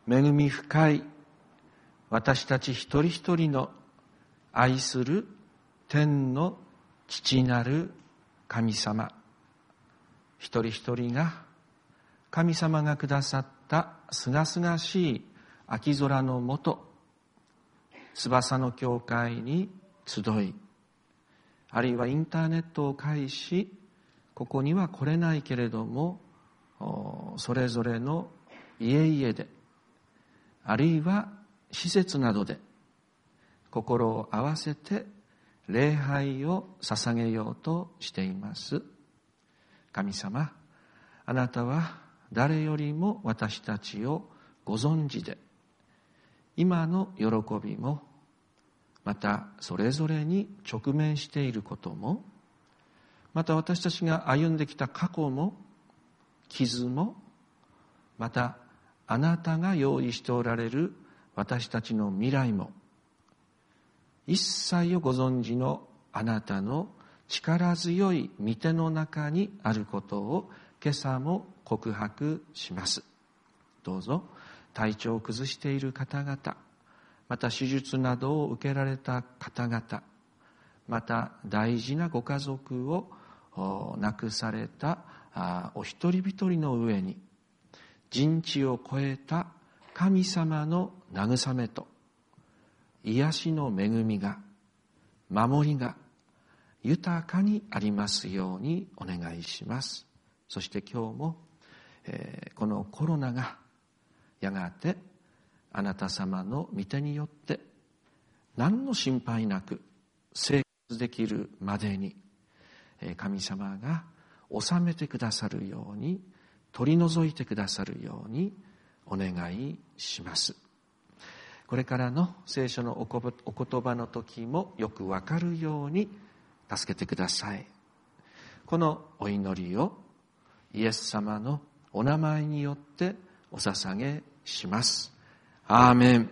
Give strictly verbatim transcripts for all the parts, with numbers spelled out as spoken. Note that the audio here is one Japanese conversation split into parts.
恵み深い私たち一人一人の愛する天の父なる神様、一人一人が神様がくださったすがすがしい秋空のもと、翼の教会に集い、あるいはインターネットを介し、ここには来れないけれども、それぞれの家々で、あるいは施設などで心を合わせて礼拝を捧げようとしています。神様、あなたは誰よりも私たちをご存知で、今の喜びも、またそれぞれに直面していることも、また私たちが歩んできた過去も、傷も、またあなたが用意しておられる私たちの未来も、一切をご存知のあなたの力強い御手の中にあることを今朝も告白します。どうぞ体調を崩している方々、また手術などを受けられた方々、また大事なご家族を亡くされたお一人一人の上に、人知を超えた神様の慰めと癒しの恵みが、守りが豊かにありますようにお願いします。そして今日も、えー、このコロナがやがてあなた様の御手によって何の心配なく生活できるまでに、えー、神様が収めてくださるように、取り除いてくださるようにお願いします。これからの聖書のお言葉の時もよくわかるように助けてください。このお祈りをイエス様のお名前によってお捧げします。アーメン。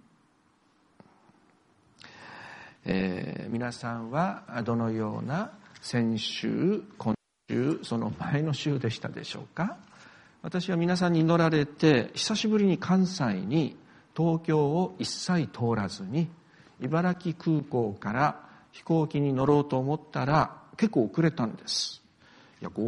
えー、皆さんはどのような先週、今週、その前の週でしたでしょうか。私は皆さんに祈られて、久しぶりに関西に東京を一切通らずに茨城空港から飛行機に乗ろうと思ったら結構遅れたんです。いや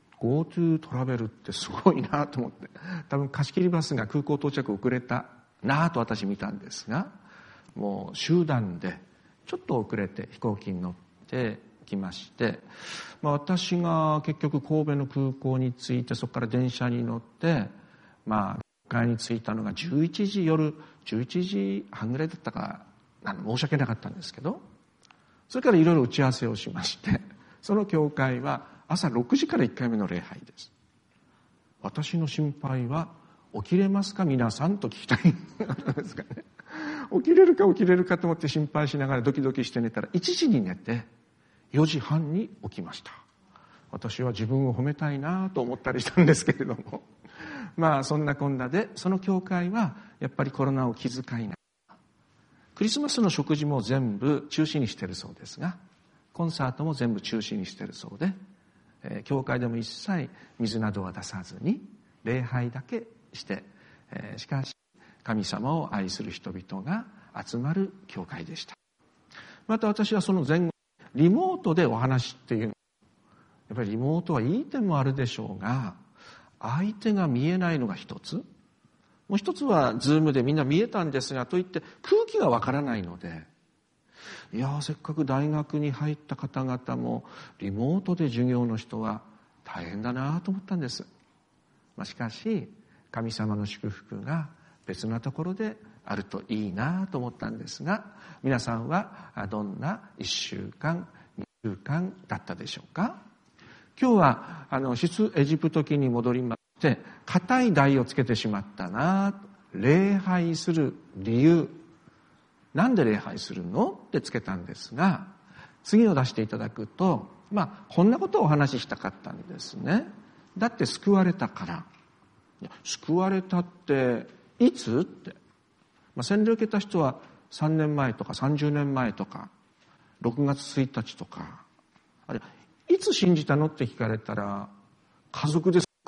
GoTo トラベルってすごいなと思って、多分貸し切りバスが空港到着遅れたなと私見たんですが、もう集団でちょっと遅れて飛行機に乗ってきまして、まあ、私が結局神戸の空港に着いて、そこから電車に乗ってまあ会に着いたのがじゅういちじ、夜じゅういちじはんぐらいだったか、申し訳なかったんですけど、それからいろいろ打ち合わせをしまして、その教会は朝ろくじからいっかいめの礼拝です。私の心配は、起きれますか皆さんと聞きたいんですかね。起きれるか起きれるかと思って心配しながらドキドキして寝たら、いちじに寝てよじはんに起きました。私は自分を褒めたいなと思ったりしたんですけれども、まあそんなこんなで、その教会はやっぱりコロナを気遣いながら、クリスマスの食事も全部中止にしているそうですが、コンサートも全部中止にしているそうで、えー、教会でも一切水などは出さずに礼拝だけして、えー、しかし神様を愛する人々が集まる教会でした。また私はその前後、リモートでお話っていうの、やっぱりリモートはいい点もあるでしょうが、相手が見えないのが一つ、もう一つはズームでみんな見えたんですが、といって空気がわからないので、いやせっかく大学に入った方々もリモートで授業の人は大変だなと思ったんです。まあ、しかし神様の祝福が別なところであるといいなと思ったんですが、皆さんはどんないっしゅうかん、にしゅうかんだったでしょうか。今日はあの出エジプト記に戻りまして、固い題をつけてしまったな。礼拝する理由、なんで礼拝するのってつけたんですが、次を出していただくと、まあこんなことをお話ししたかったんですね。だって救われたから。いや救われたっていつって、まあ、洗礼を受けた人はさんねんまえとかさんじゅうねんまえとかろくがつついたちとか、あれいつ信じたのって聞かれたら、家族で救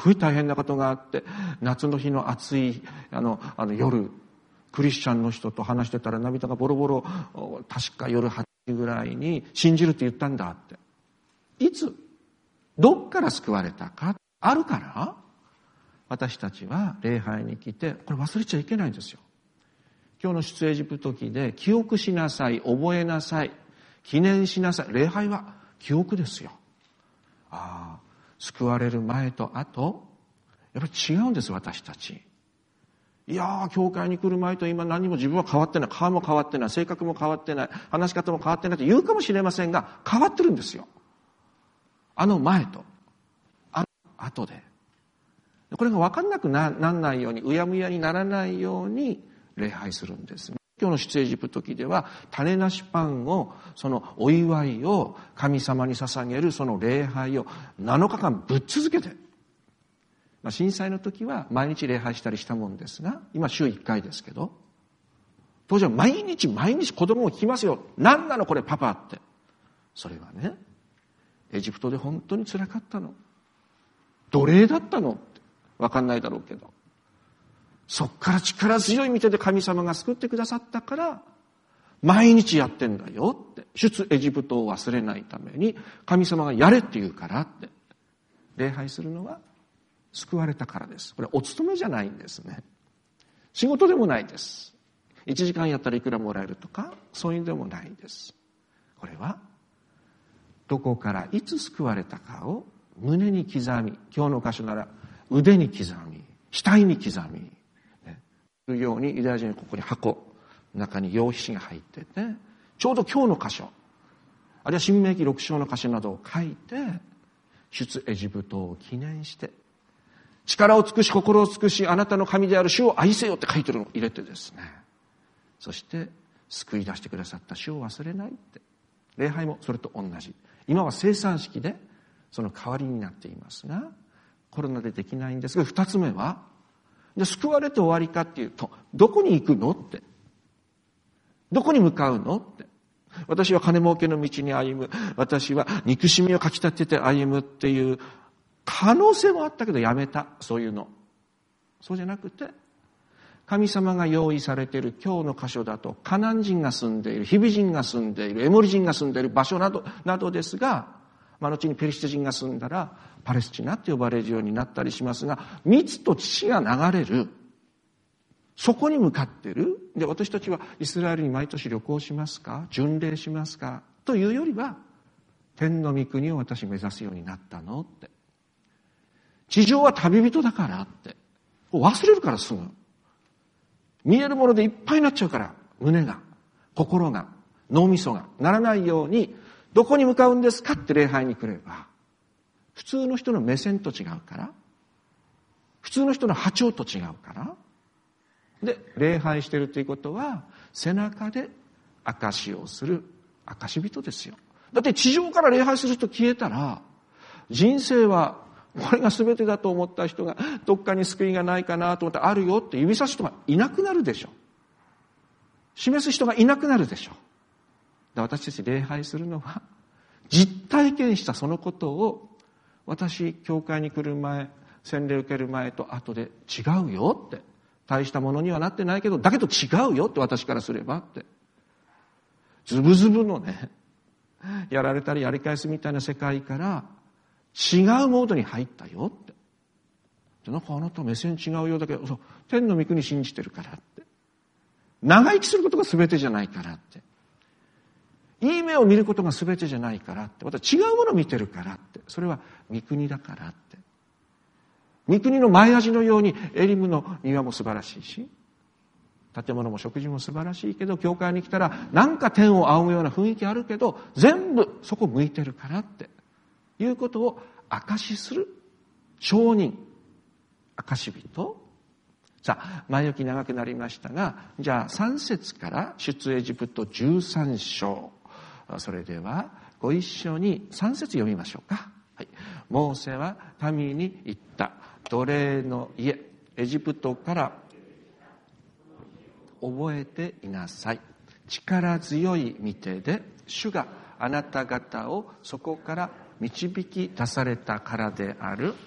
ごい大変なことがあって、夏の日の暑いあのあの夜、クリスチャンの人と話してたら涙がボロボロ、確か夜はちじぐらいに信じるって言ったんだって。いつどっから救われたかあるから、私たちは礼拝に来て、これ忘れちゃいけないんですよ。今日の出エジプト記で記憶しなさい、覚えなさい、記念しなさい。礼拝は記憶ですよ。ああ、救われる前と後、やっぱり違うんです、私たち。いやー、教会に来る前と今何も自分は変わってない、顔も変わってない、性格も変わってない、話し方も変わってないと言うかもしれませんが、変わってるんですよ。あの前とあの後で。これが分かんなくならないように、うやむやにならないように礼拝するんです。今日の出エジプト記では、種なしパンを、そのお祝いを神様に捧げるその礼拝をなのかかんぶっ続けて、まあ、震災の時は毎日礼拝したりしたもんですが、今週いっかいですけど、当時は毎日毎日子供を聞きますよ。何なのこれパパって。それはね、エジプトで本当に辛かったの。奴隷だったのって分かんないだろうけど、そっから力強い御手で神様が救ってくださったから、毎日やってんだよって。出エジプトを忘れないために神様がやれって言うからって。礼拝するのは救われたからです。これお勤めじゃないんですね。仕事でもないです。いちじかんやったらいくらもらえるとか、そういうんでもないです。これはどこからいつ救われたかを胸に刻み、今日の箇所なら腕に刻み、額に刻み、ね、というようにユダヤ人のここに箱、中に羊皮紙が入ってて、ちょうど今日の箇所、あるいは新明記ろく章の箇所などを書いて、出エジプトを記念して、力を尽くし心を尽くしあなたの神である主を愛せよって書いてるのを入れてですね、そして救い出してくださった主を忘れないって。礼拝もそれと同じ。今は生産式でその代わりになっていますが、コロナでできないんですが、二つ目は、じゃあ救われて終わりかっていうと、どこに行くのって。どこに向かうのって。私は金儲けの道に歩む。私は憎しみをかき立てて歩むっていう可能性もあったけどやめた。そういうの。そうじゃなくて、神様が用意されている今日の箇所だと、カナン人が住んでいる、ヒビ人が住んでいる、エモリ人が住んでいる場所など、などですが、まあ、後にペリシテ人が住んだら、パレスチナって呼ばれるようになったりしますが、蜜と乳が流れる。そこに向かっている。で、私たちはイスラエルに毎年旅行しますか？巡礼しますか？というよりは、天の御国を私目指すようになったのって。地上は旅人だからって。忘れるからすぐ。見えるものでいっぱいになっちゃうから、胸が、心が、脳みそがならないように、どこに向かうんですかって礼拝に来れば、普通の人の目線と違うから、普通の人の波長と違うから、で、礼拝しているということは、背中で証しをする証人ですよ。だって地上から礼拝する人消えたら、人生はこれが全てだと思った人が、どっかに救いがないかなと思ってあるよって指さす人がいなくなるでしょ。示す人がいなくなるでしょ。私たち礼拝するのは、実体験したそのことを、私、教会に来る前、洗礼受ける前と後で違うよって。大したものにはなってないけど、だけど違うよって私からすればって。ズブズブのね、やられたりやり返すみたいな世界から、違うモードに入ったよって。なんかあなた目線違うようだけど、そう、天の御国信じてるからって。長生きすることが全てじゃないからって。いい目を見ることが全てじゃないからって。また違うものを見てるからって。それは御国だからって。御国の前味のようにエリムの庭も素晴らしいし、建物も食事も素晴らしいけど、教会に来たらなんか天を仰ぐような雰囲気あるけど、全部そこ向いてるからっていうことを証しする証人、証人。さあ、前置き長くなりましたが、じゃあさん節から出エジプトじゅうさん章、それではご一緒にさん節読みましょうか。はい、モーセは民に言った。奴隷の家、エジプトから覚えていなさい。力強い御手で主があなた方をそこから導き出されたからである。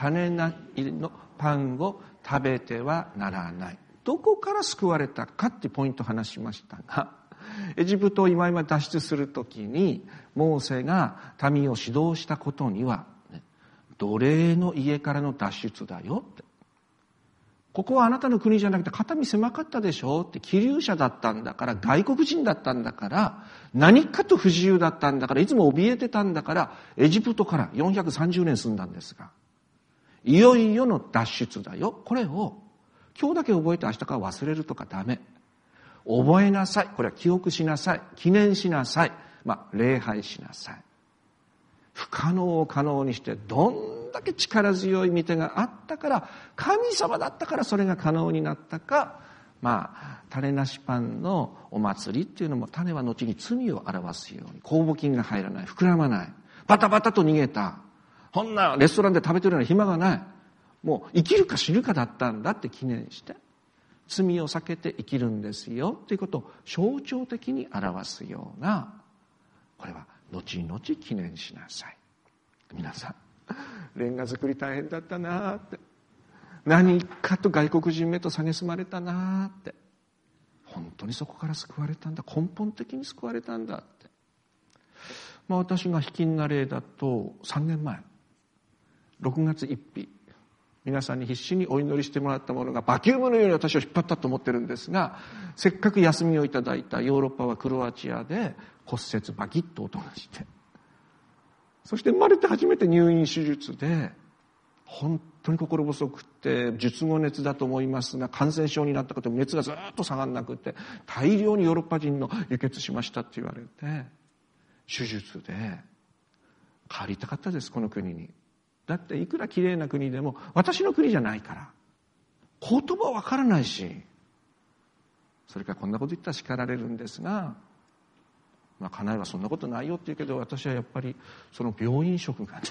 種なしのパンを食べてはならない。どこから救われたかっていうポイントを話しましたが、エジプトを今今脱出するときにモーセが民を指導したことには、ね、奴隷の家からの脱出だよって。ここはあなたの国じゃなくて肩身狭かったでしょって。寄留者だったんだから、外国人だったんだから、何かと不自由だったんだから、いつも怯えてたんだから、エジプトからよんひゃくさんじゅうねん住んだんですが、いよいよの脱出だよ。これを今日だけ覚えて明日から忘れるとかダメ。覚えなさい。これは記憶しなさい。記念しなさい。まあ、礼拝しなさい。不可能を可能にして、どんだけ力強い御手があったから、神様だったからそれが可能になったか。まあ、種なしパンのお祭りっていうのも、種は後に罪を表すように、酵母菌が入らない、膨らまない、バタバタと逃げた。こんなレストランで食べてるような暇がない。もう生きるか死ぬかだったんだって記念して、罪を避けて生きるんですよということを象徴的に表すような、これは後々記念しなさい。皆さん、レンガ作り大変だったなって、何かと外国人目と蔑まれたなって、本当にそこから救われたんだ、根本的に救われたんだって。まあ、私が卑近な例だとさんねんまえろくがつついたち、皆さんに必死にお祈りしてもらったものがバキュームのように私を引っ張ったと思ってるんですが、せっかく休みをいただいたヨーロッパはクロアチアで骨折バキッと音がして、そして生まれて初めて入院手術で、本当に心細くて術後熱だと思いますが、感染症になったことも熱がずっと下がらなくて、大量にヨーロッパ人の輸血しましたって言われて、手術で帰りたかったです、この国に。だっていくら綺麗な国でも私の国じゃないから、言葉わからないし、それからこんなこと言ったら叱られるんですが、まあ家内はそんなことないよって言うけど、私はやっぱりその病院食がね、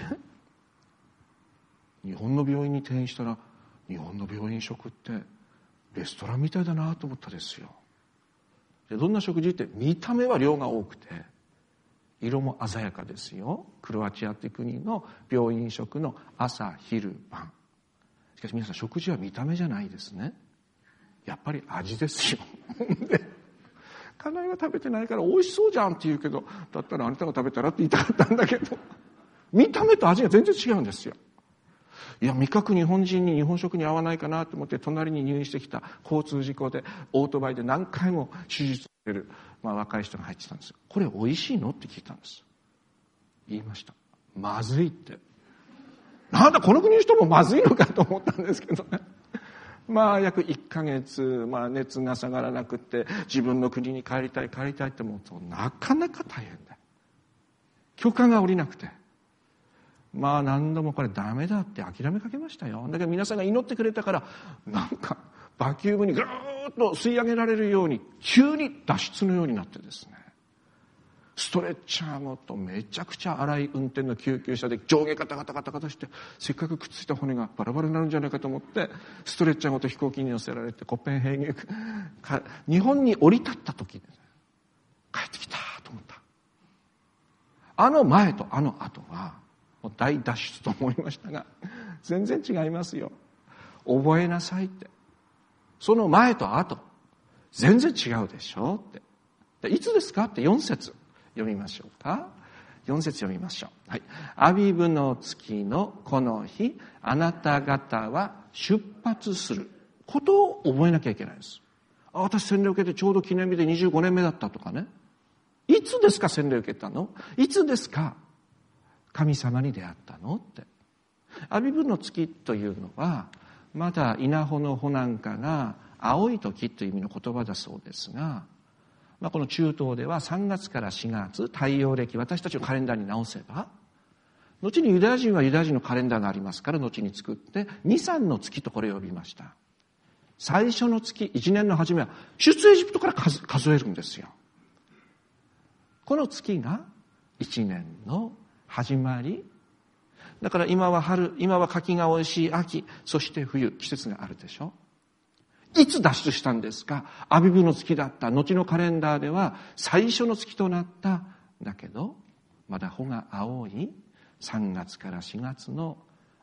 日本の病院に転院したら、日本の病院食ってレストランみたいだなと思ったですよ。で、どんな食事って、見た目は量が多くて色も鮮やかですよ。クロアチアって国の病院食の朝昼晩。しかし皆さん、食事は見た目じゃないですね。やっぱり味ですよ。で、家内は食べてないから美味しそうじゃんって言うけど、だったらあなたが食べたらって言いたかったんだけど、見た目と味が全然違うんですよ。いや、味覚日本人に日本食に合わないかなと思って、隣に入院してきた交通事故でオートバイで何回も手術してる、まあ、若い人が入ってたんですよ。これ美味しいのって聞いたんです。言いました。まずいって。なんだこの国の人もまずいのかと思ったんですけどね。まあ約いっかげつ、まあ、熱が下がらなくて自分の国に帰りたい帰りたいって思うとなかなか大変だ。許可が下りなくて、まあ何度もこれダメだって諦めかけましたよ。だけど皆さんが祈ってくれたから、なんかバキュームにぐーっと吸い上げられるように急に脱出のようになってですね、ストレッチャーごとめちゃくちゃ荒い運転の救急車で上下ガタガタガタガタして、せっかくくっついた骨がバラバラになるんじゃないかと思ってストレッチャーごと飛行機に乗せられてコペンヘーゲンか日本に降り立った時、帰ってきたと思った。あの前とあの後は大脱出と思いましたが、全然違いますよ。覚えなさいって。その前と後全然違うでしょって。いつですかってよん節読みましょうか。よん節読みましょう。はい。アビブの月のこの日、あなた方は出発することを覚えなきゃいけないです。あ、私洗礼を受けてちょうど記念日でにじゅうごねんめだったとかね。いつですか洗礼を受けたの？いつですか神様に出会ったのって。アビブの月というのは、まだ稲穂の穂なんかが青い時という意味の言葉だそうですが、まあ、この中東ではさんがつからしがつ、太陽暦、私たちのカレンダーに直せば、後にユダヤ人はユダヤ人のカレンダーがありますから、後に作って、に、さんの月とこれを呼びました。最初の月、いちねんの初めは、出エジプトから数、数えるんですよ。この月がいちねんの始まり。だから今は春、今は柿が美味しい秋、そして冬、季節があるでしょ。いつ脱出したんですか？アビブの月だった。後のカレンダーでは最初の月となった。だけど、まだ穂が青いさんがつからしがつの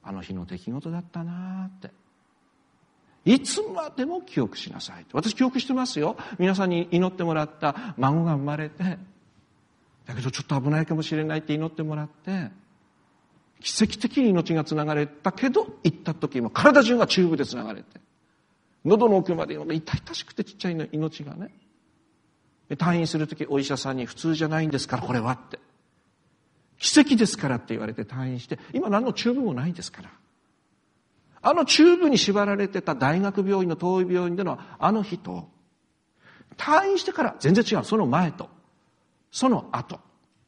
あの日の出来事だったなって。いつまでも記憶しなさい。私記憶してますよ。皆さんに祈ってもらった孫が生まれて、だけどちょっと危ないかもしれないって祈ってもらって、奇跡的に命がつながれたけど、行った時も体中がチューブでつながれて、喉の奥まで痛々しくてちっちゃい命がね。退院する時お医者さんに普通じゃないんですからこれはって。奇跡ですからって言われて退院して、今何のチューブもないですから。あのチューブに縛られてた大学病院の遠い病院でのあの日と、退院してから全然違う。その前と、その後。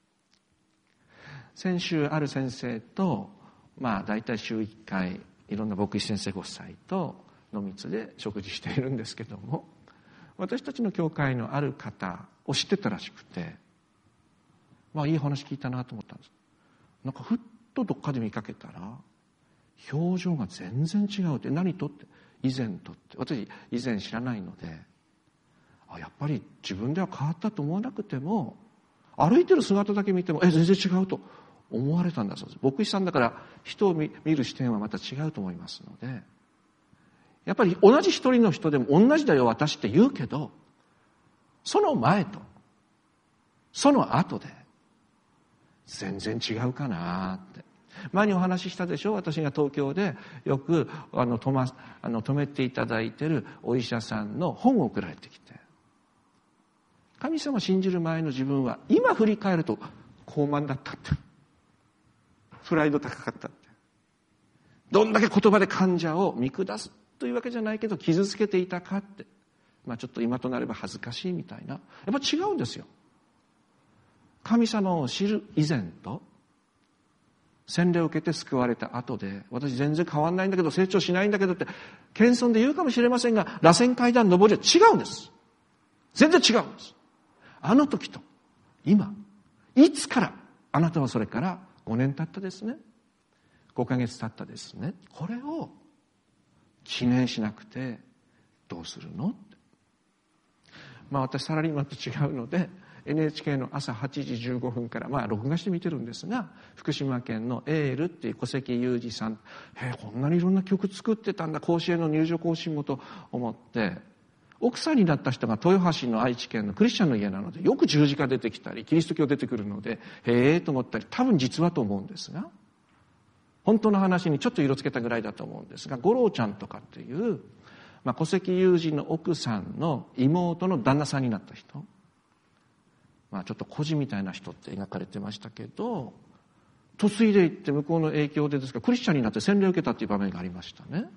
先週ある先生と、まあ大体週いっかい、いろんな牧師先生ご夫妻との密で食事しているんですけども、私たちの教会のある方を知ってたらしくて、まあいい話聞いたなと思ったんです。なんかふっとどっかで見かけたら、表情が全然違うって、何とって、以前とって、私以前知らないので、あ、やっぱり自分では変わったと思わなくても、歩いてる姿だけ見ても、え、全然違うと思われたんだそうです。牧師さんだから人を 見, 見る視点はまた違うと思いますので、やっぱり同じ一人の人でも同じだよ私って言うけど、その前とその後で全然違うかなって。前にお話ししたでしょ。私が東京でよくあの泊まあの泊めていただいているお医者さんの本を送られてきて、神様を信じる前の自分は今振り返ると高慢だったって、プライド高かったって、どんだけ言葉で患者を見下すというわけじゃないけど傷つけていたかって、まあちょっと今となれば恥ずかしいみたいな、やっぱ違うんですよ。神様を知る以前と洗礼を受けて救われた後で、私全然変わんないんだけど成長しないんだけどって謙遜で言うかもしれませんが、螺旋階段登りは違うんです。全然違うんです。あの時と今、いつからあなたはそれからごねん経ったですね、ごかげつ経ったですね、これを記念しなくてどうするのって。まあ私サラリーマンと違うのでエヌエイチケー の朝はちじじゅうごふんからまあ録画して見てるんですが、福島県のエールっていう小関裕二さん、へえこんなにいろんな曲作ってたんだ、甲子園の入場行進もと思って、奥さんになった人が豊橋の愛知県のクリスチャンの家なのでよく十字架出てきたりキリスト教出てくるのでへえと思ったり、多分実話と思うんですが、本当の話にちょっと色つけたぐらいだと思うんですが、五郎ちゃんとかっていう、まあ、小関裕二の奥さんの妹の旦那さんになった人、まあ、ちょっと孤児みたいな人って描かれてましたけど、嫁いでいって向こうの影響でですからクリスチャンになって洗礼を受けたっていう場面がありましたね。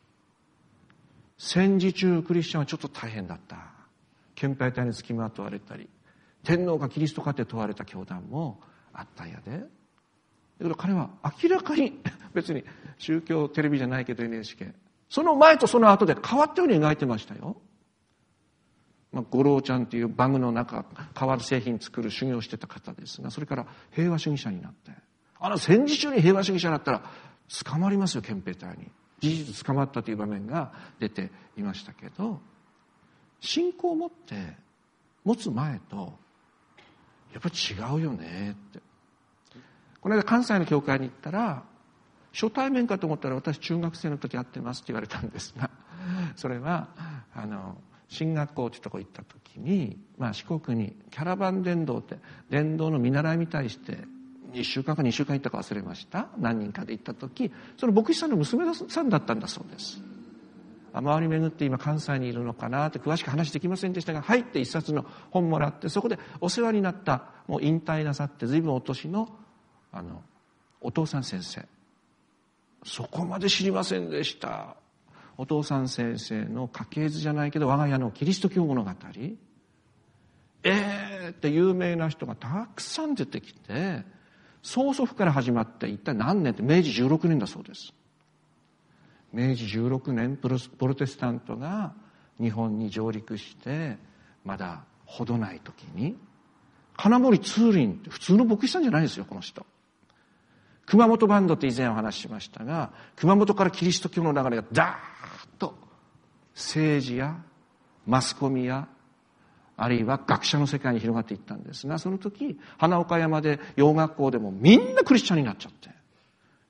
戦時中クリスチャンはちょっと大変だった。憲兵隊に付きまとわれたり、天皇がキリストかって問われた教団もあったんやで。だけど彼は明らかに別に宗教テレビじゃないけど エヌエイチケー、 その前とその後で変わったように描いてましたよ。まあ、五郎ちゃんというバグの中革製品作る修行をしてた方ですが、それから平和主義者になって、あの戦時中に平和主義者だったら捕まりますよ、憲兵隊に。事実捕まったという場面が出ていましたけど、信仰を持って持つ前とやっぱり違うよねって。この間関西の教会に行ったら、初対面かと思ったら私中学生の時会ってますって言われたんですが、それはあの進学校ってとこ行った時に、まあ、四国にキャラバン伝道って伝道の見習いみたいしていっしゅうかんかにしゅうかん行ったか忘れました。何人かで行った時、その牧師さんの娘さんだったんだそうです。周り巡って今関西にいるのかなって詳しく話できませんでしたが、入って一冊の本もらって、そこでお世話になったもう引退なさって随分お年のあのお父さん先生、そこまで知りませんでした。お父さん先生の家系図じゃないけど我が家のキリスト教物語、えーって有名な人がたくさん出てきて、曽祖父から始まって一体何年って明治じゅうろくねんだそうです。明治じゅうろくねんプロテスタントが日本に上陸してまだ程ない時に、金森通輪って普通の牧師さんじゃないですよ、この人。熊本バンドって以前お話ししましたが、熊本からキリスト教の流れがダーッと政治やマスコミやあるいは学者の世界に広がっていったんですが、その時花岡山で洋学校でもみんなクリスチャンになっちゃって、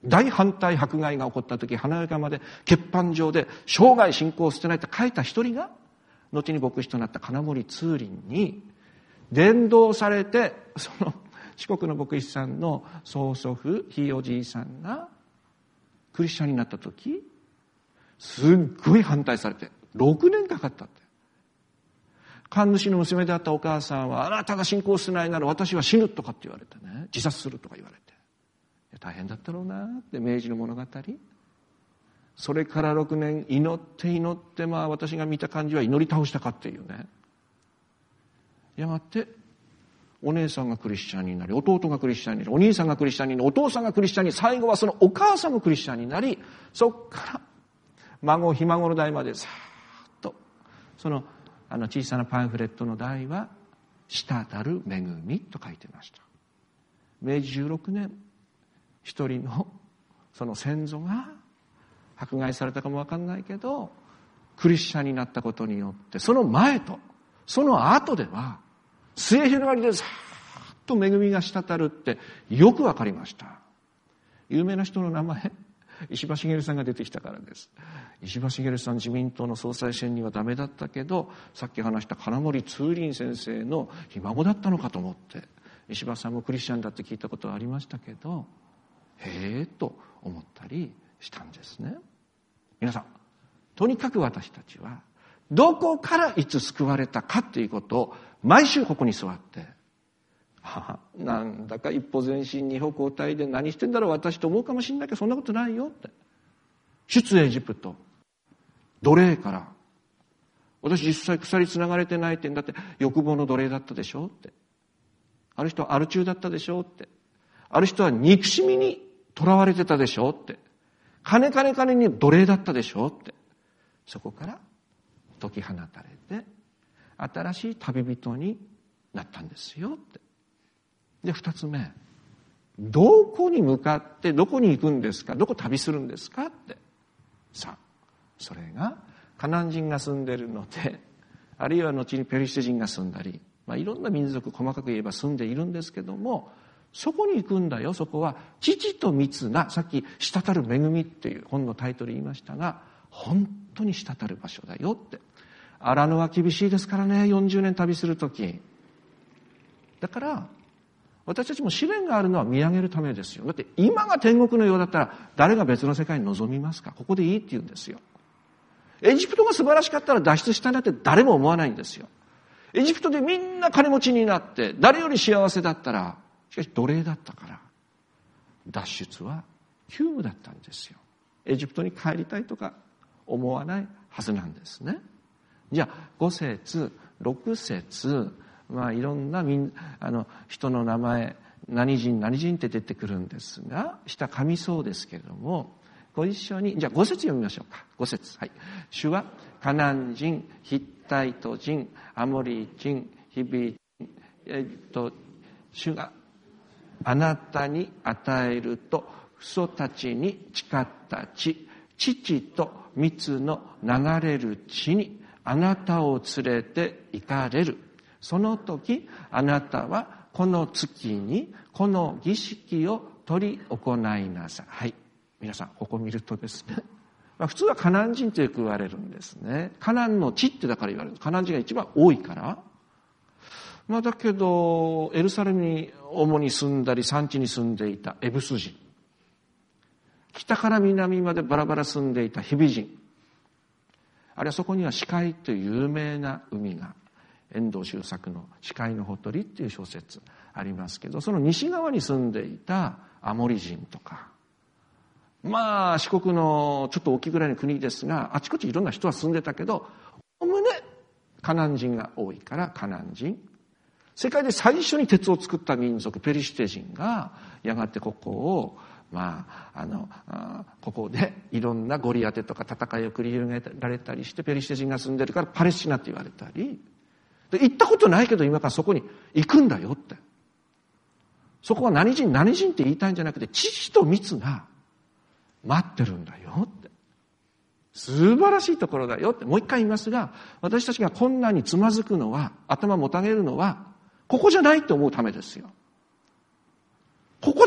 大反対迫害が起こった時、華やかまで欠板状で生涯信仰を捨てないと書いた一人が、後に牧師となった金森通輪に伝道されて、その四国の牧師さんの曽祖父、ひいおじいさんがクリスチャンになった時、すっごい反対されて、ろくねんかかったって。神主の娘であったお母さんは、あなたが信仰を捨てないなら私は死ぬとかって言われてね、自殺するとか言われて。大変だったろうなって、明治の物語。それからろくねん祈って祈って、まあ私が見た感じは祈り倒したかっていうね。やがてお姉さんがクリスチャンになり、弟がクリスチャンになり、お兄さんがクリスチャンになり、お父さんがクリスチャンに、最後はそのお母さんもクリスチャンになり、そっから孫ひ孫の代までさーっと、そのあの小さなパンフレットの題は滴る恵みと書いてました。明治じゅうろくねん、一人のその先祖が迫害されたかもわかんないけどクリスチャンになったことによって、その前とその後では末広がりでさーっと恵みが滴るってよくわかりました。有名な人の名前、石破茂さんが出てきたからです。石破茂さん、自民党の総裁選にはダメだったけど、さっき話した金森通輪先生のひ孫だったのかと思って、石破さんもクリスチャンだって聞いたことはありましたけど、へえと思ったりしたんですね。皆さん、とにかく私たちはどこからいつ救われたかっていうことを毎週ここに座って、はあ、なんだか一歩前進二歩後退で何してんだろう私と思うかもしれないけど、そんなことないよって。出エジプト、奴隷から、私実際鎖つながれてないってんだって、欲望の奴隷だったでしょって。ある人はアル中だったでしょって。ある人は憎しみに囚われてたでしょって。金金金に奴隷だったでしょって。そこから解き放たれて新しい旅人になったんですよって。で、二つ目、どこに向かってどこに行くんですか、どこ旅するんですかって。さあ、それがカナン人が住んでいるので、あるいは後にペリシテ人が住んだり、まあ、いろんな民族細かく言えば住んでいるんですけども、そこに行くんだよ。そこは父と蜜が、さっき滴る恵みっていう本のタイトル言いましたが、本当に滴る場所だよって。荒野は厳しいですからね、よんじゅうねん旅するとき。だから私たちも試練があるのは見上げるためですよ。だって今が天国のようだったら誰が別の世界に望みますか。ここでいいって言うんですよ。エジプトが素晴らしかったら脱出したいなんて誰も思わないんですよ。エジプトでみんな金持ちになって誰より幸せだったら、しかし奴隷だったから脱出は急務だったんですよ。エジプトに帰りたいとか思わないはずなんですね。じゃあご節ろく節、まあいろんな民あの人の名前、何人何人って出てくるんですが、下噛みそうですけれども、ご一緒にじゃあご節読みましょうか。ご節、はい。主はカナン人、ヒッタイト人、アモリ人、ヒビ人、えっと主があなたに与えると父祖たちに誓った地、父と蜜の流れる地にあなたを連れて行かれる。その時あなたはこの月にこの儀式を取り行いなさい。はい。皆さんここ見るとですね、まあ、普通はカナン人とよく言われるんですね。カナンの地ってだから言われる。カナン人が一番多いから。まあだけどエルサレムに主に住んだり産地に住んでいたエブス人、北から南までバラバラ住んでいたヒビ人、あるいはそこには死海という有名な海が、遠藤周作の死海のほとりっていう小説ありますけど、その西側に住んでいたアモリ人とか、まあ四国のちょっと大きいぐらいの国ですが、あちこちいろんな人は住んでたけど、おおむねカナン人が多いからカナン人。世界で最初に鉄を作った民族ペリシテ人がやがてここをまああのあここでいろんなゴリアテとか戦いを繰り広げられたりして、ペリシテ人が住んでるからパレスチナって言われたりで、行ったことないけど今からそこに行くんだよって。そこは何人何人って言いたいんじゃなくて、父と蜜が待ってるんだよって。素晴らしいところだよって。もう一回言いますが、私たちが困難につまずくのは、頭もたげるのはここじゃないと思うためですよ。ここだ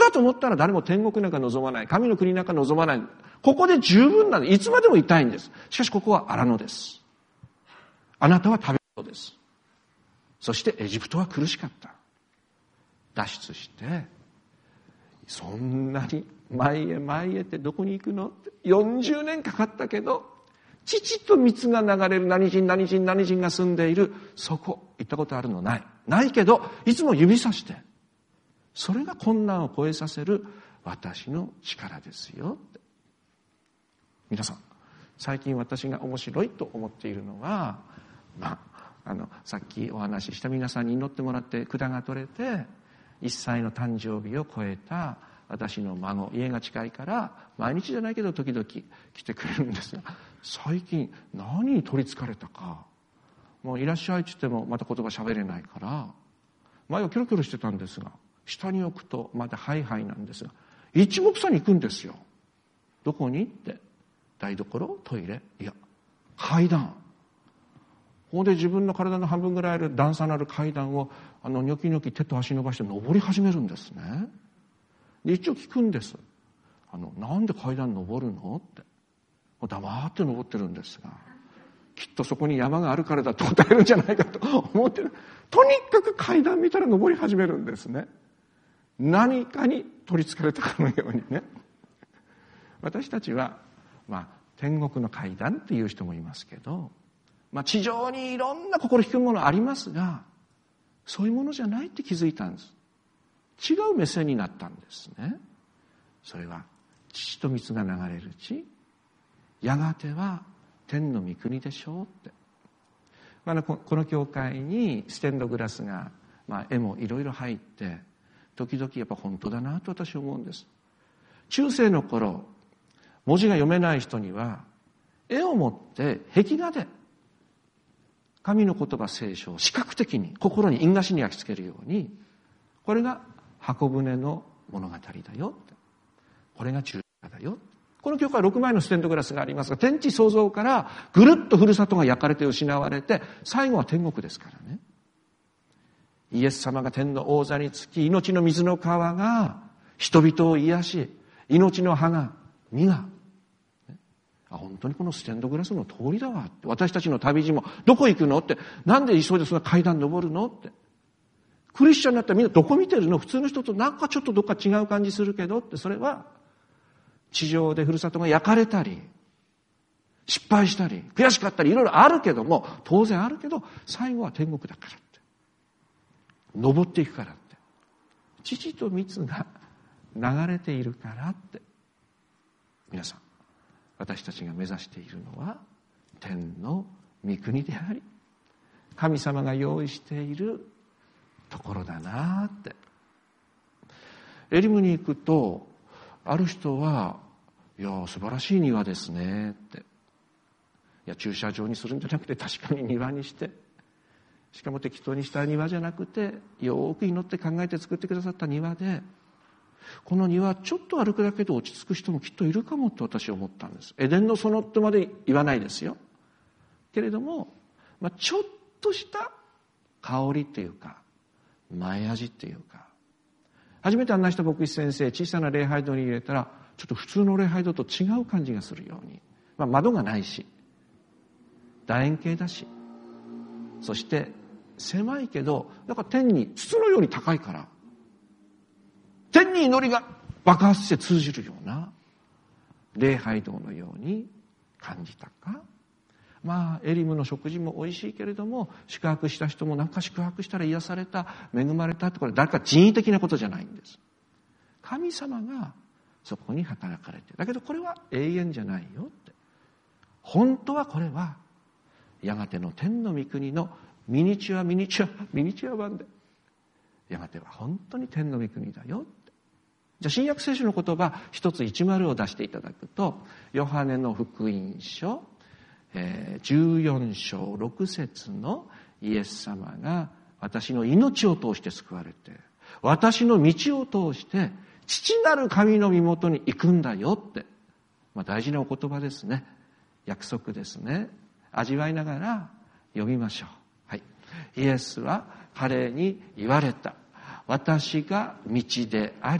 だと思ったら誰も天国なんか望まない。神の国なんか望まない。ここで十分なんです。いつまでもいたいんです。しかしここは荒野です。あなたは食べ物です。そしてエジプトは苦しかった。脱出して、そんなに前へ前へってどこに行くのって、よんじゅうねんかかったけど、父と蜜が流れる何人何人何人が住んでいる、そこ行ったことあるの？ない。ないけど、いつも指さして、それが困難を越えさせる私の力ですよって。皆さん、最近私が面白いと思っているのは、まあ、あの、さっきお話しした皆さんに祈ってもらって管が取れて、いっさいの誕生日を超えた私の孫、家が近いから毎日じゃないけど時々来てくれるんですが、最近何に取りつかれたか、もういらっしゃいって言ってもまた言葉喋れないから、前はキョロキョロしてたんですが、下に置くとまたハイハイなんですが、一目散に行くんですよ。どこにって、台所、トイレ、いや階段。ここで自分の体の半分ぐらいある段差のある階段をあのニョキニョキ手と足伸ばして登り始めるんですね。で一応聞くんです。あのなんで階段登るのって。もう黙って登ってるんですが、きっとそこに山があるからだと答えるんじゃないかと思ってる。とにかく階段見たら登り始めるんですね。何かに取りつかれたかのようにね。私たちはまあ天国の階段っていう人もいますけど、まあ、地上にいろんな心引くものありますが、そういうものじゃないって気づいたんです。違う目線になったんですね。それは父と蜜が流れる地、やがては天の御国でしょうって。まあ、この教会にステンドグラスが、まあ、絵もいろいろ入って、時々やっぱ本当だなと私は思うんです。中世の頃、文字が読めない人には絵を持って壁画で神の言葉聖書を視覚的に心に印画紙に焼き付けるように、これが箱舟の物語だよ、これが十字架だよ。この教会はろくまいのステンドグラスがありますが、天地創造からぐるっとふるさとが焼かれて失われて、最後は天国ですからね。イエス様が天の王座につき、命の水の川が人々を癒し、命の葉が実が、あ、本当にこのステンドグラスの通りだわって。私たちの旅路もどこ行くのって、なんで急いでそんな階段登るのって。クリスチャンになったらみんなどこ見てるの？普通の人となんかちょっとどっか違う感じするけどって。それは地上でふるさとが焼かれたり失敗したり悔しかったりいろいろあるけども、当然あるけど、最後は天国だからって、登っていくからって、父と蜜が流れているからって。皆さん、私たちが目指しているのは天の御国であり、神様が用意しているところだなって。エリムに行くと、ある人は、いや素晴らしい庭ですねって。いや駐車場にするんじゃなくて、確かに庭にして、しかも適当にした庭じゃなくて、よく祈って考えて作ってくださった庭で、この庭ちょっと歩くだけで落ち着く人もきっといるかもと私は思ったんです。エデンの園ってまで言わないですよけれども、まあ、ちょっとした香りっていうか前味っていうか、初めて案内した牧師先生、小さな礼拝堂に入れたらちょっと普通の礼拝堂と違う感じがするように、まあ、窓がないし楕円形だし、そして狭いけどなんか天に筒のように高いから、天に祈りが爆発して通じるような礼拝堂のように感じたか。まあエリムの食事も美味しいけれども、宿泊した人もなんか宿泊したら癒された、恵まれたって、これ誰か人為的なことじゃないんです。神様がそこに働かれて、だけどこれは永遠じゃないよって。本当はこれはやがての天の御国のミニチュアミニチュアミニチュア版で、やがては本当に天の御国だよって。じゃあ新約聖書の言葉一つ一丸を出していただくと、ヨハネの福音書、えー、じゅうよん章ろく節のイエス様が私の命を通して救われて、私の道を通して父なる神の身元に行くんだよって、まあ、大事なお言葉ですね。約束ですね。味わいながら読みましょう。はい。イエスは彼に言われた。私が道であり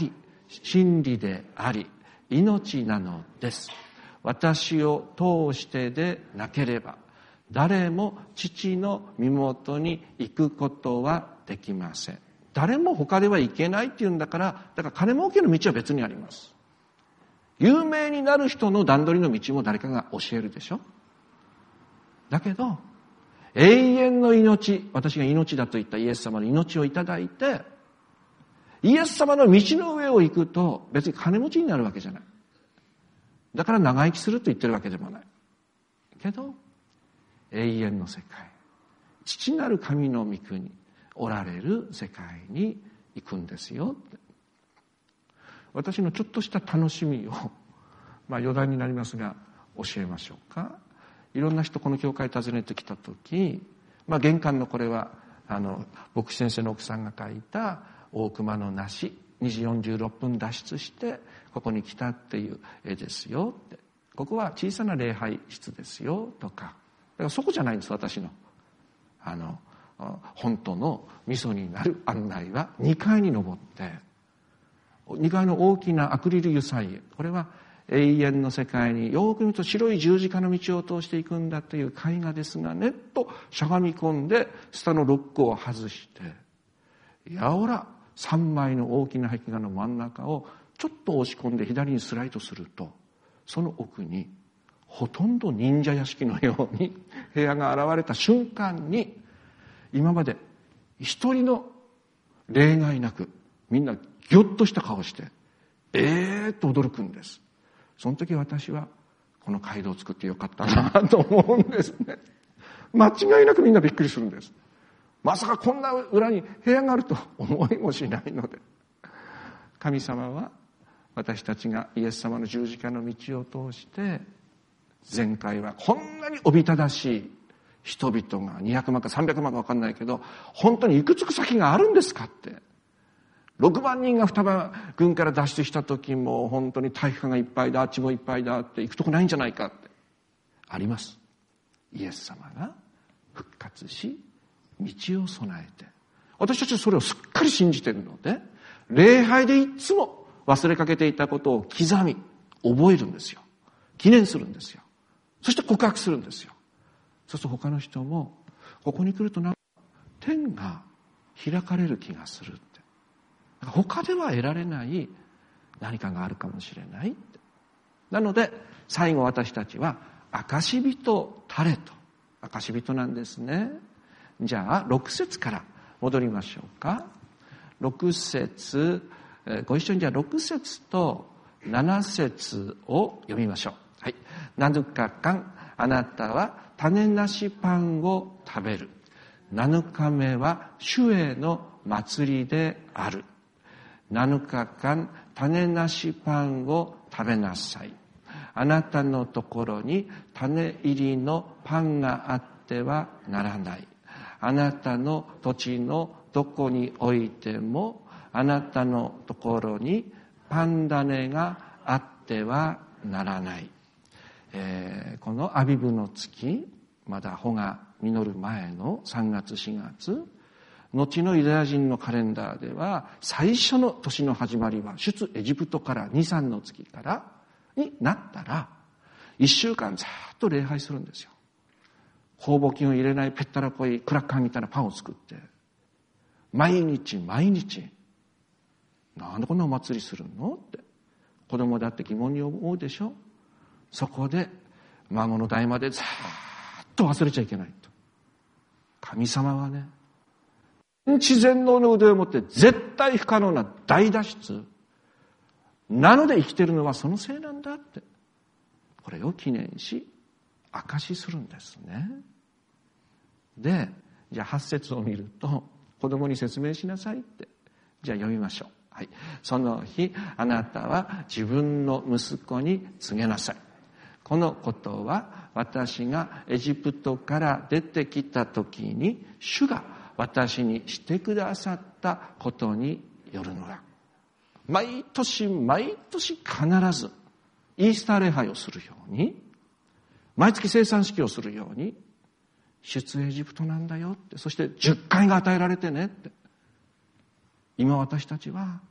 真理であり命なのです。私を通してでなければ誰も父の身元に行くことはできません。誰も他では行けないっていうんだから、だから金儲けの道は別にあります。有名になる人の段取りの道も誰かが教えるでしょ。だけど永遠の命、私が命だと言ったイエス様の命をいただいて、イエス様の道の上を行くと別に金持ちになるわけじゃない。だから長生きすると言ってるわけでもないけど、永遠の世界、父なる神の御国おられる世界に行くんですよって。私のちょっとした楽しみを、まあ余談になりますが教えましょうか。いろんな人この教会訪ねてきた時、まあ玄関のこれはあの牧師先生の奥さんが描いた大熊の梨、にじよんじゅうろっぷん脱出してここに来たっていう絵ですよって。ここは小さな礼拝室ですよとか。だからそこじゃないんです。私のあの本当の味噌になる案内はにかいに登ってにかいの大きなアクリル油彩絵、これは永遠の世界によく見ると白い十字架の道を通していくんだという絵画ですが、ねっとしゃがみ込んで下のロックを外してやおらさんまいの大きな壁画の真ん中をちょっと押し込んで左にスライドすると、その奥にほとんど忍者屋敷のように部屋が現れた瞬間に、今まで一人の例外なくみんなギョッとした顔してえーっと驚くんです。その時私はこの街道を作ってよかったなと思うんですね。間違いなくみんなびっくりするんです。まさかこんな裏に部屋があると思いもしないので、神様は私たちがイエス様の十字架の道を通して、前回はこんなにおびただしい人々がにひゃくまんかさんびゃくまんか分かんないけど、本当にいくつく先があるんですかって。ろくまんにんが双葉軍から脱出した時も本当に体育館がいっぱいだ、あっちもいっぱいだって行くとこないんじゃないかって。あります。イエス様が復活し道を備えて、私たちはそれをすっかり信じているので、礼拝でいつも忘れかけていたことを刻み覚えるんですよ。記念するんですよ。そして告白するんですよ。そうすると他の人もここに来るとなんか天が開かれる気がするって、他では得られない何かがあるかもしれないって。なので最後私たちは証人たれと、証人なんですね。じゃあろく節から戻りましょうか。ろく節、ご一緒にじゃあろく節となな節を読みましょう。はい。なぬかかんあなたは種なしパンを食べる。なぬかめは主への祭りである。なぬかかん種なしパンを食べなさい。あなたのところに種入りのパンがあってはならない。あなたの土地のどこにおいてもあなたのところにパン種があってはならない。えー、このアビブの月、まだ穂が実る前のさんがつしがつ、後のユダヤ人のカレンダーでは最初の年の始まりは出エジプトからに、さんの月からになったらいっしゅうかんずっと礼拝するんですよ。酵母菌を入れないぺったらこいクラッカーみたいなパンを作って毎日毎日、なんでこんなお祭りするのって子供だって疑問に思うでしょ。そこで孫の代までずっと忘れちゃいけないと。神様はね、自然の腕を持って絶対不可能な大脱出なので生きてるのはそのせいなんだって、これを記念し証しするんですね。で、じゃあはち節を見ると、子供に説明しなさいって。じゃあ読みましょう。はい。その日あなたは自分の息子に告げなさい。このことは私がエジプトから出てきた時に主が私にしてくださったことによるのだ。毎年毎年必ずイースター礼拝をするように、毎月生産式をするように、出エジプトなんだよって、そしてじゅっかいが与えられてねって。今私たちは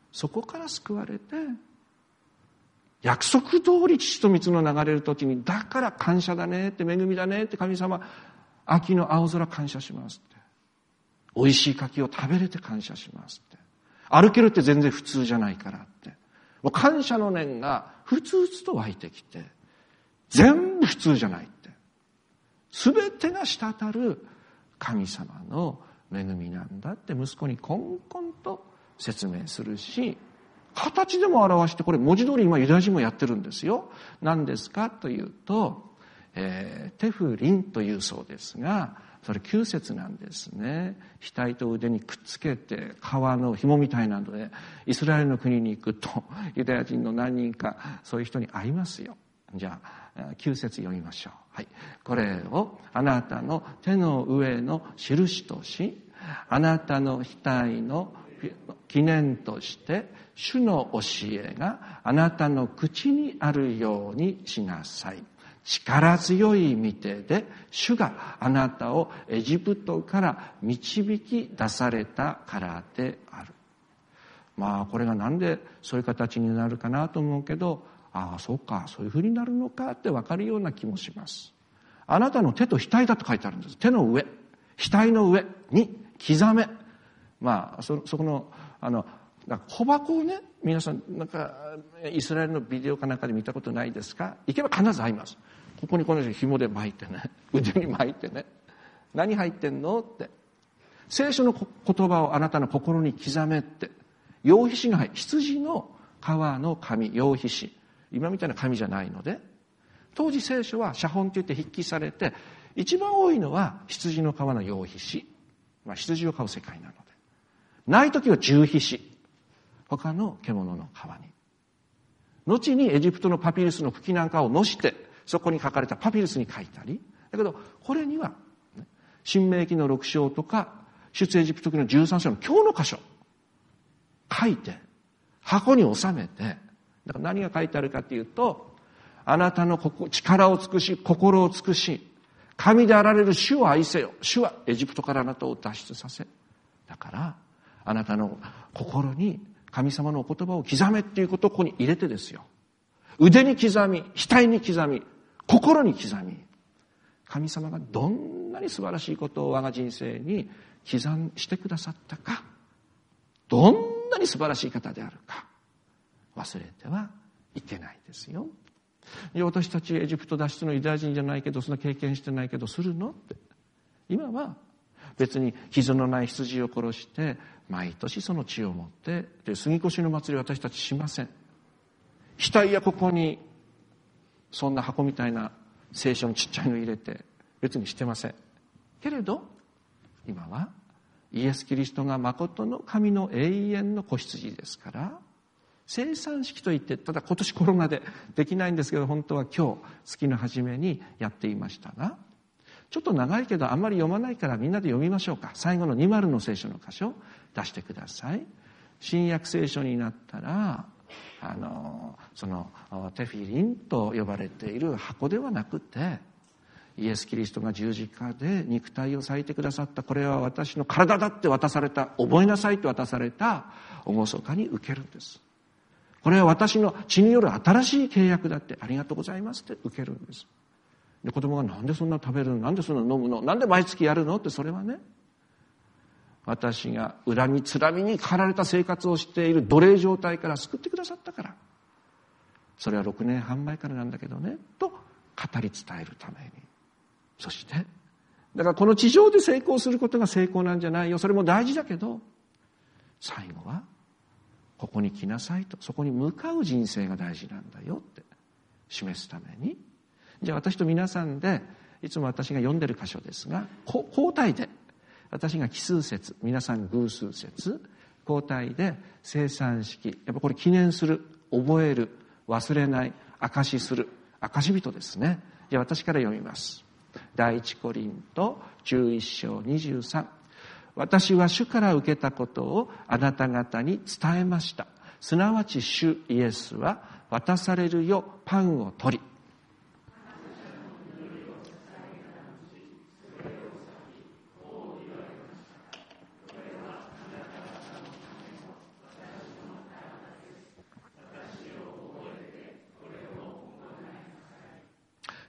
そこから救われて、約束通り父と蜜の流れる時に、だから感謝だねって、恵みだねって、神様、秋の青空感謝しますって。美味しい柿を食べれて感謝しますって。歩けるって全然普通じゃないからって。もう感謝の念がふつふつと湧いてきて、全部普通じゃないって。すべてが滴る神様の恵みなんだって息子にこんこんと説明するし、形でも表して、これ文字通り今ユダヤ人もやってるんですよ。何ですかというと、えー、テフリンというそうですが、それきゅう節なんですね。額と腕にくっつけて革の紐みたいなのでイスラエルの国に行くとユダヤ人の何人かそういう人に会いますよ。じゃあきゅう節読みましょう。はい、これをあなたの手の上の印とし、あなたの額の記念として主の教えがあなたの口にあるようにしなさい。力強い御手で主があなたをエジプトから導き出されたからである。まあこれがなんでそういう形になるかなと思うけど、ああそうか、そういうふうになるのかって分かるような気もします。あなたの手と額だと書いてあるんです。手の上、額の上に刻め。まあ そ, そこのあのなんか小箱をね、皆さんなんかイスラエルのビデオかなんかで見たことないですか？行けば必ず合います。ここにこの紐で巻いてね、腕に巻いてね、何入ってんのって、聖書の言葉をあなたの心に刻めって。羊皮紙が入って、羊の皮の紙、羊皮紙、今みたいな紙じゃないので、当時聖書は写本といって筆記されて、一番多いのは羊の皮の羊皮紙、まあ、羊を飼う世界なので、ない時は獣皮紙、他の獣の皮に。後にエジプトのパピルスの茎なんかをのして、そこに書かれたパピルスに書いたり、だけどこれには新明記のろく章とか出エジプト記のじゅうさん章の今日の箇所書いて箱に収めて、だから何が書いてあるかというと、あなたの力を尽くし心を尽くし神であられる主を愛せよ。主はエジプトからあなたを脱出させ、だからあなたの心に神様のお言葉を刻めっていうことをここに入れてですよ、腕に刻み、額に刻み、心に刻み、神様がどんなに素晴らしいことを我が人生に刻んしてくださったか、どんなに素晴らしい方であるか忘れてはいけないですよ。私たちエジプト脱出のユダヤ人じゃないけど、そんな経験してないけどするのって。今は別に傷のない羊を殺して毎年その血を持ってで杉越の祭り私たちしません。額やここにそんな箱みたいな聖書のちっちゃいの入れて別にしてませんけれど、今はイエス・キリストが誠の神の永遠の子羊ですから、生産式といって、ただ今年コロナでできないんですけど、本当は今日月の初めにやっていましたが、ちょっと長いけどあんまり読まないからみんなで読みましょうか。最後のにじゅうの聖書の箇所出してください。新約聖書になったらあのそのテフィリンと呼ばれている箱ではなくて、イエス・キリストが十字架で肉体を裂いてくださった、これは私の体だって渡された、覚えなさいと渡された、厳かに受けるんです。これは私の血による新しい契約だって、ありがとうございますって受けるんです。で子供がなんでそんな食べるの、なんでそんな飲むの、なんで毎月やるのって、それはね、私が恨みつらみに駆られた生活をしている奴隷状態から救ってくださったから。それはろくねんはん前からなんだけどねと語り伝えるために。そしてだからこの地上で成功することが成功なんじゃないよ、それも大事だけど、最後はここに来なさいと、そこに向かう人生が大事なんだよって示すために、じゃあ私と皆さんでいつも私が読んでる箇所ですが、交代で私が奇数節、皆さん偶数節、交代で生産式、やっぱこれ記念する、覚える、忘れない、証しする、証人ですね。じゃあ私から読みます。第一コリントじゅういち章にじゅうさん、私は主から受けたことをあなた方に伝えました。すなわち主イエスは渡されるよパンを取り、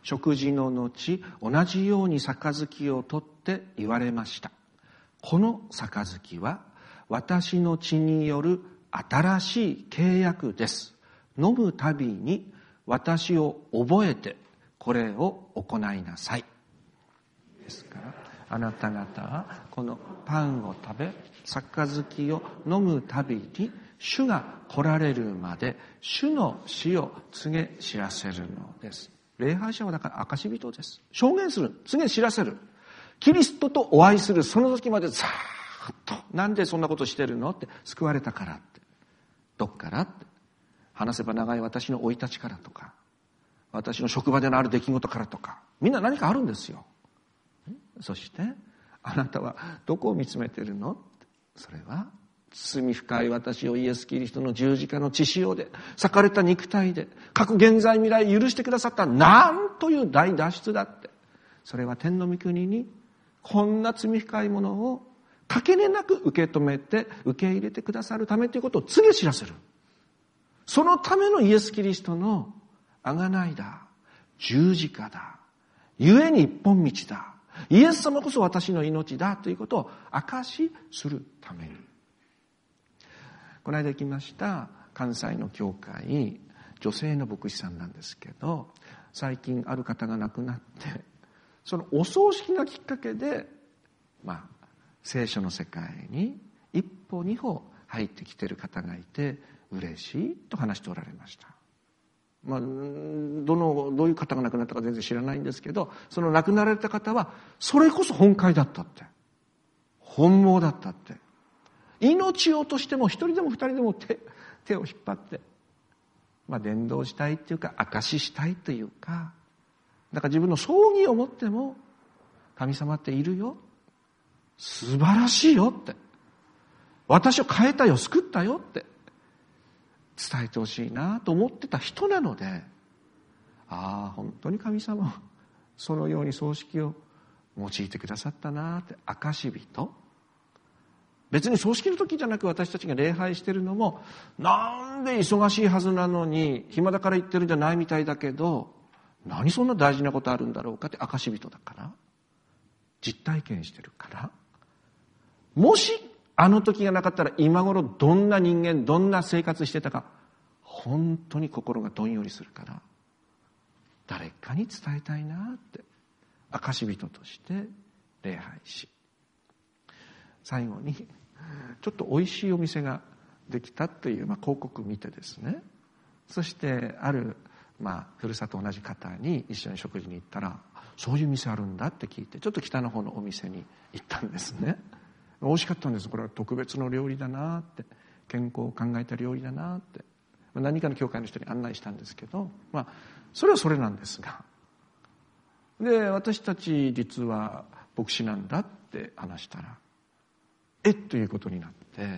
食事の後、同じように杯を取って言われました。この杯は私の血による新しい契約です。飲むたびに私を覚えてこれを行いなさい。ですからあなた方はこのパンを食べ、杯を飲むたびに主が来られるまで主の死を告げ知らせるのです。礼拝者はだから証人です。証言する、告げ知らせる。キリストとお会いするその時までざーっと、なんでそんなことしてるのって、救われたからって、どっからって、話せば長い私の生い立ちからとか、私の職場でのある出来事からとか、みんな何かあるんですよ。そしてあなたはどこを見つめてるの？それは罪深い私をイエス・キリストの十字架の血潮で裂かれた肉体で過去現在未来許してくださったなんという大脱出だって。それは天の御国にこんな罪深いものをかけねなく受け止めて受け入れてくださるためということを告げ知らせる。そのためのイエス・キリストの贖いだ、十字架だ、故に一本道だ、イエス様こそ私の命だということを証しするために。この間行きました関西の教会、女性の牧師さんなんですけど、最近ある方が亡くなって、そのお葬式がきっかけで、まあ、聖書の世界に一歩二歩入ってきている方がいて嬉しいと話しておられました。まあ、どのどういう方が亡くなったか全然知らないんですけど、その亡くなられた方はそれこそ本懐だったって、本望だったって、命を落としても一人でも二人でも 手, 手を引っ張って、まあ、伝道したいっていうか証ししたいというか、だから自分の葬儀をもっても神様っているよ、素晴らしいよって、私を変えたよ、救ったよって伝えてほしいなと思ってた人なので、ああ本当に神様はそのように葬式を用いてくださったなって。証人、別に葬式の時じゃなく私たちが礼拝してるのも、なんで忙しいはずなのに暇だから言ってるんじゃないみたいだけど、何そんな大事なことあるんだろうかって、証人だから、実体験してるから。もしあの時がなかったら今頃どんな人間、どんな生活してたか、本当に心がどんよりするから、誰かに伝えたいなって、証人として礼拝し、最後にちょっと美味しいお店ができたという、まあ、広告を見てですね、そしてある、まあ、ふるさと同じ方に一緒に食事に行ったら、そういう店あるんだって聞いて、ちょっと北の方のお店に行ったんですね。美味しかったんです。これは特別の料理だなって、健康を考えた料理だなって、何かの教会の人に案内したんですけど、まあそれはそれなんですが、で私たち実は牧師なんだって話したら、えっということになって、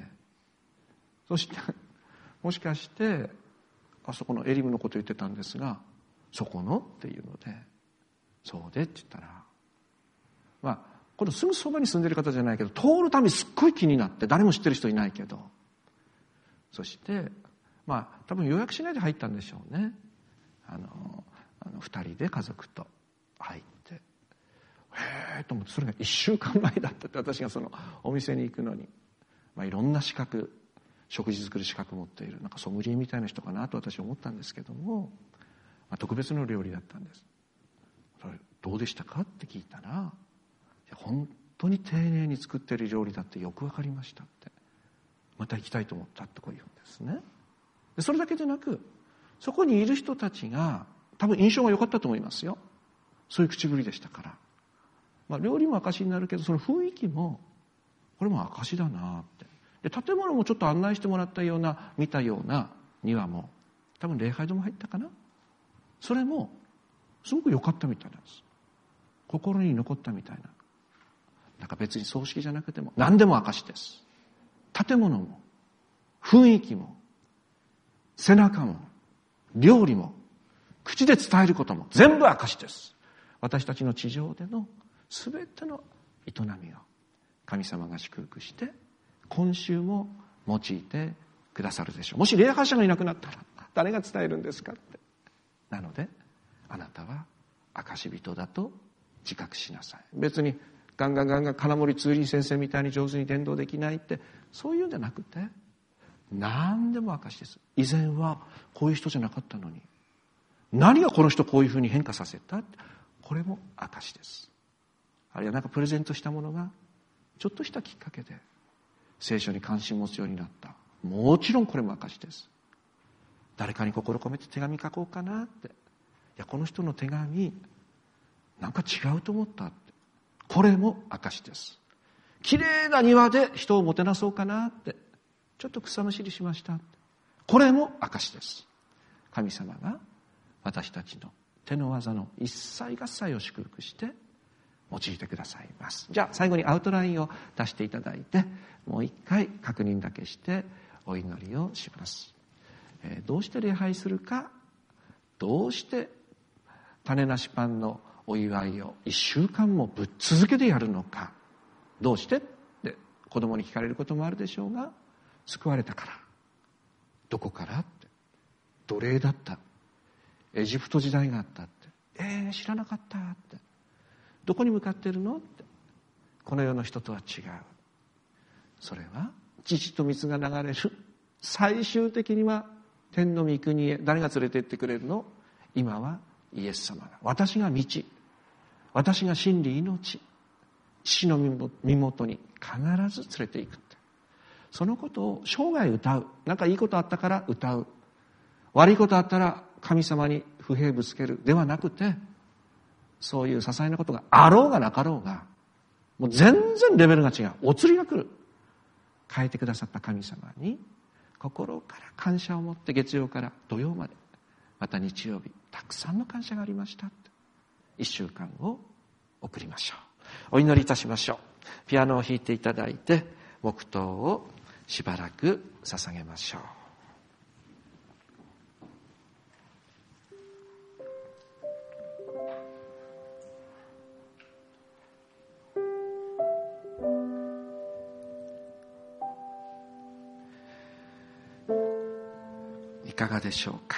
そしてもしかしてあそこのエリムのこと言ってたんですが、そこのっていうので、そうでって言ったら、まあこのすぐそばに住んでる方じゃないけど、通るたびすっごい気になって、誰も知ってる人いないけど、そしてまあ多分予約しないで入ったんでしょうね。あのあのふたりで家族と入って、へえと思って、それがいっしゅうかんまえだったって、私がそのお店に行くのに、まあ、いろんな資格、食事作る資格持っているなんかソムリエみたいな人かなと私は思ったんですけども、まあ、特別の料理だったんです。それどうでしたかって聞いたら、本当に丁寧に作っている料理だってよくわかりましたって、また行きたいと思ったってこう言うんですね。でそれだけじゃなく、そこにいる人たちが多分印象が良かったと思いますよ。そういう口ぶりでしたから、まあ、料理も証になるけど、その雰囲気もこれも証だなって。で建物もちょっと案内してもらったような見たような庭も多分礼拝堂も入ったかな、それもすごく良かったみたいなんです。心に残ったみたいな。なんか別に葬式じゃなくても何でも証です。建物も雰囲気も背中も料理も口で伝えることも全部証です。私たちの地上での全ての営みを神様が祝福して今週も用いてくださるでしょう。もし礼拝者がいなくなったら誰が伝えるんですかって。なのであなたは証人だと自覚しなさい。別にガンガンガンガン金森通輪先生みたいに上手に伝道できないって、そういうんじゃなくて、何でも証です。以前はこういう人じゃなかったのに、何がこの人こういうふうに変化させた、これも証です。あるいはなんかプレゼントしたものがちょっとしたきっかけで聖書に関心を持つようになった、もちろんこれも証です。誰かに心込めて手紙書こうかなって、いやこの人の手紙なんか違うと思ったって、これも証です。きれいな庭で人をもてなそうかなって、ちょっと草むしりしました、これも証です。神様が私たちの手の技の一切合切を祝福して用いてくださいます。じゃあ最後にアウトラインを出していただいて、もう一回確認だけしてお祈りをします。えー、どうして礼拝するか、どうして種なしパンのお祝いを一週間もぶっ続けてやるのか、どうしてって子供に聞かれることもあるでしょうが、救われたから。どこからって、奴隷だった、エジプト時代があったって、えー、知らなかったって、どこに向かっているのって、この世の人とは違う。それは乳と水が流れる、最終的には天の御国へ。誰が連れて行ってくれるの？今はイエス様が。私が道、私が真理、命、父の身元に必ず連れて行くって、そのことを生涯歌う。なんかいいことあったから歌う、悪いことあったら神様に不平ぶつけるではなくて、そういう些細なことがあろうがなかろうが、もう全然レベルが違う、お釣りが来る、変えてくださった神様に心から感謝を持って、月曜から土曜まで、また日曜日、たくさんの感謝がありましたって一週間を送りましょう。お祈りいたしましょう。ピアノを弾いていただいて黙祷をしばらく捧げましょう。いかがでしょうか。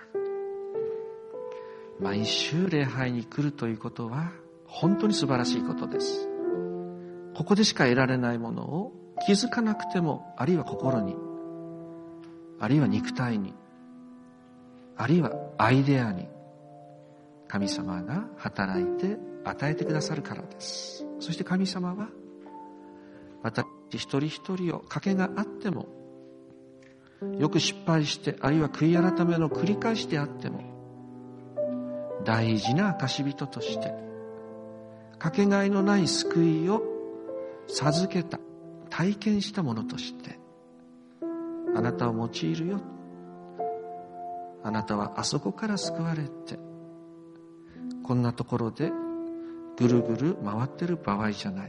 毎週礼拝に来るということは本当に素晴らしいことです。ここでしか得られないものを気づかなくても、あるいは心に、あるいは肉体に、あるいはアイデアに、神様が働いて与えてくださるからです。そして神様は私一人一人を賭けがあっても、よく失敗して、あるいは悔い改めの繰り返しであっても、大事な証人として、かけがえのない救いを授けた、体験したものとして、あなたを用いるよ。あなたはあそこから救われて、こんなところでぐるぐる回ってる場合じゃない。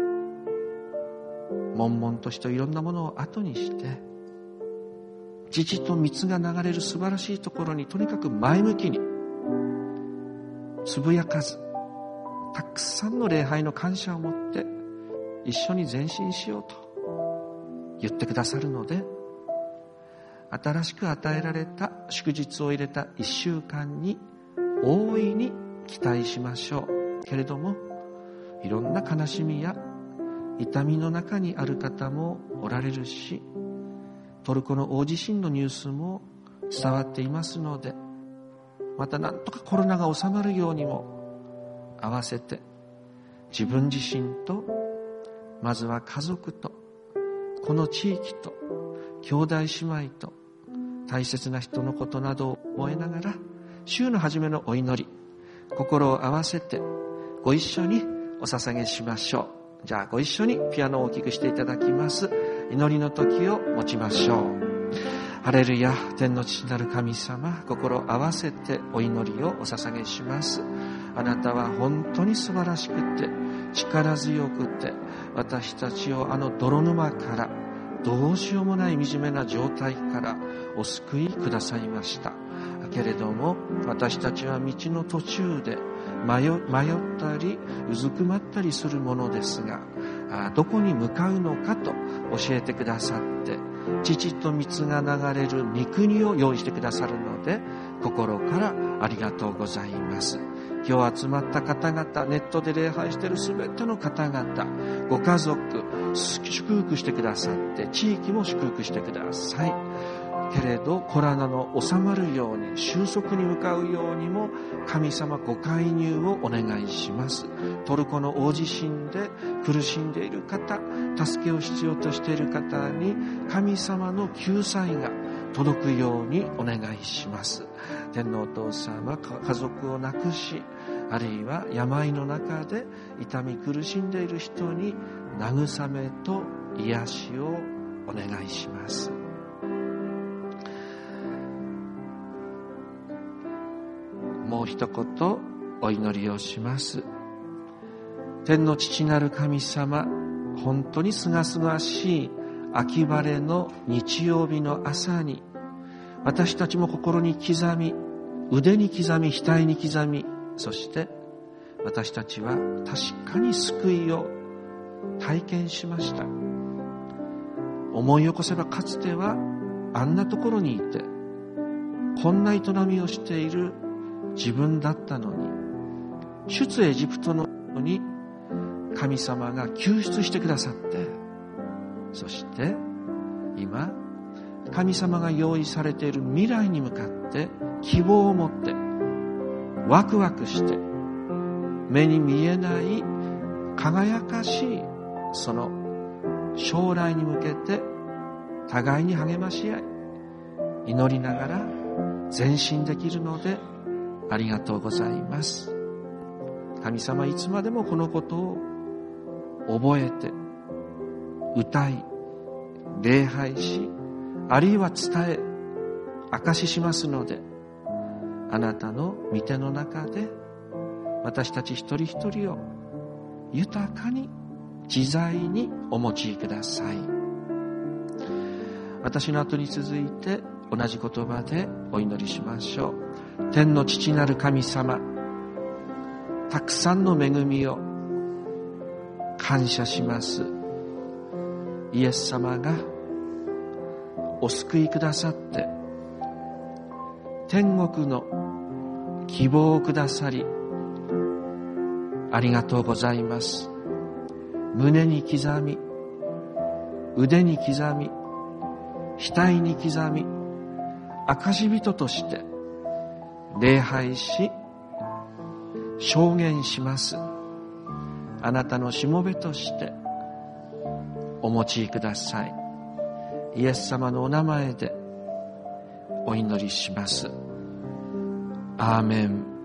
悶々としていろんなものを後にして、乳と蜜が流れる素晴らしいところにとにかく前向きに、つぶやかず、たくさんの礼拝の感謝を持って一緒に前進しようと言ってくださるので、新しく与えられた祝日を入れた一週間に大いに期待しましょう。けれども、いろんな悲しみや痛みの中にある方もおられるし、トルコの大地震のニュースも伝わっていますので、またなんとかコロナが収まるようにも合わせて、自分自身と、まずは家族と、この地域と、兄弟姉妹と、大切な人のことなどを思いながら、週の初めのお祈り、心を合わせてご一緒にお捧げしましょう。じゃあご一緒にピアノを大きくしていただきます。祈りの時を持ちましょう。ハレルヤ、天の父なる神様、心を合わせてお祈りをお捧げします。あなたは本当に素晴らしくて力強くて、私たちをあの泥沼からどうしようもない惨めな状態からお救いくださいました。けれども私たちは道の途中で迷、迷ったりうずくまったりするものですが、どこに向かうのかと教えてくださって、乳と蜜が流れる御国を用意してくださるので、心からありがとうございます。 今日集まった方々、ネットで礼拝しているすべての方々、ご家族、祝福してくださって、地域も祝福してください。けれど、コロナの収まるように、収束に向かうようにも、神様ご介入をお願いします。トルコの大地震で苦しんでいる方、助けを必要としている方に、神様の救済が届くようにお願いします。天のお父様、家族を亡くし、あるいは病の中で痛み苦しんでいる人に慰めと癒しをお願いします。もう一言お祈りをします。天の父なる神様、本当にすがすがしい秋晴れの日曜日の朝に、私たちも心に刻み、腕に刻み、額に刻み、そして私たちは確かに救いを体験しました。思い起こせばかつてはあんなところにいて、こんな営みをしている自分だったのに、出エジプトのに神様が救出してくださって、そして今神様が用意されている未来に向かって希望を持ってワクワクして、目に見えない輝かしいその将来に向けて互いに励まし合い、祈りながら前進できるのでありがとうございます。神様、いつまでもこのことを覚えて、歌い、礼拝し、あるいは伝え、証ししますので、あなたの御手の中で私たち一人一人を豊かに自在にお持ちください。私の後に続いて同じ言葉でお祈りしましょう。天の父なる神様、たくさんの恵みを感謝します。イエス様がお救いくださって、天国の希望をくださり、ありがとうございます。胸に刻み、腕に刻み、額に刻み、証人として礼拝し、証言します。あなたのしもべとしてお持ちください。イエス様のお名前でお祈りします。アーメン。